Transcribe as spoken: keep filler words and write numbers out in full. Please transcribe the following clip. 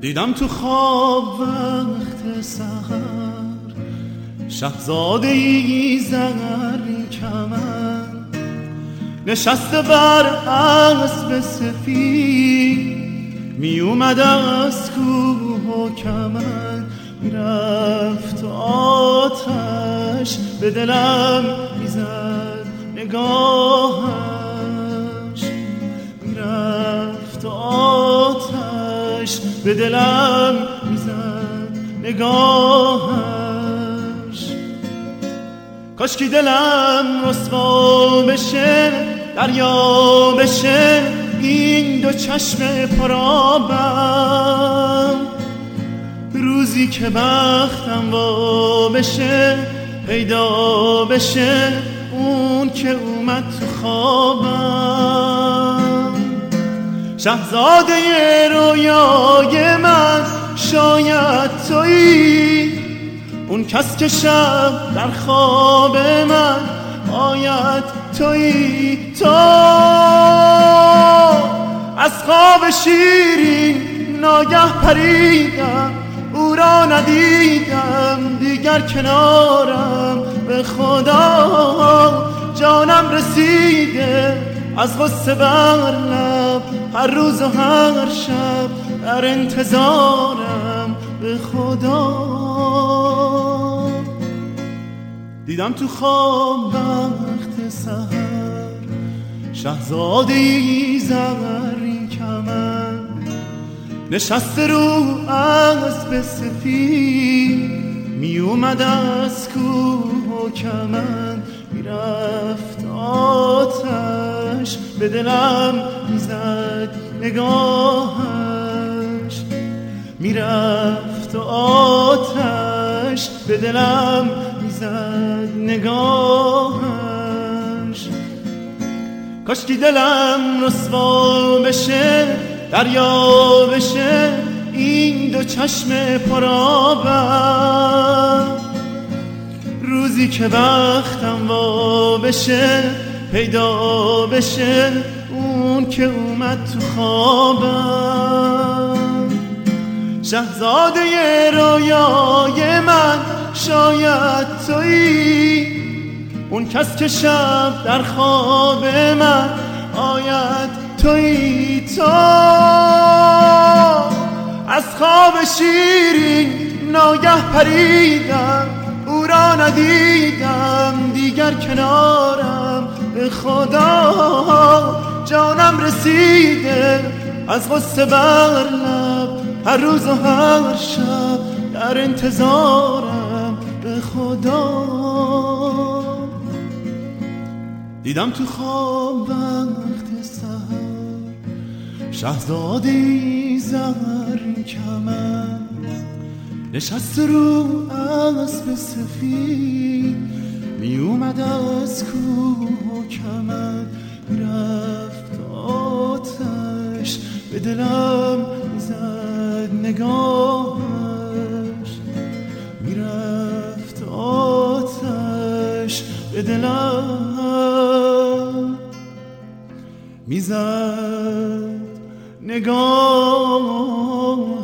دیدم تو خواب وقت سحر شهزاده ای زرین کمن نشسته بر اسب سفید می اومد از کوه و کمن میرفت آتش به دلم میزد نگاهش میرفت آتش به دلم میزد نگاهش کاشکی دلم رسوا بشه دریا بشه این دو چشم پرآبم روزی که بختم وا بشه پیدا بشه اون که اومد تو خوابم شهزاده رویای من شاید تویی اون کس که شب در خواب من آید تویی تو از خواب شیرین ناگه پریدم او را ندیدم دیگر کنارم به خدا جانم رسیده از غصه بر لب هر روز و هر شب در انتظارم به خدا دیدم تو خواب وقت سحر شهزاده ای زرین کمن نشسته رو اسب سفید می اومد از کوه و کمن میرفت آتش به دلم میزد نگاهش میرفت آتش به دلم میزد نگاهش کاشکی دلم رسوا بشه دریا بشه این دو چشم پرآبم روزی که بختم وا بشه پیدا بشه اون که اومد تو خوابم شهزاده رویای من شاید تویی اون کس که شب در خواب من آید تویی تو از خواب شیرین ناگه پریدم او را ندیدم دیگر کنارم به خدا جانم رسیده از غصه بر لب هر روز و هر شب در انتظارم به خدا دیدم تو خواب وقت سحر شهزاده ای زرین کمن نشست رو اسب سفید می اومد از کوه و کمن میرفت آتش به دلم میزد نگاهش میرفت آتش به دلم میزد نگاهش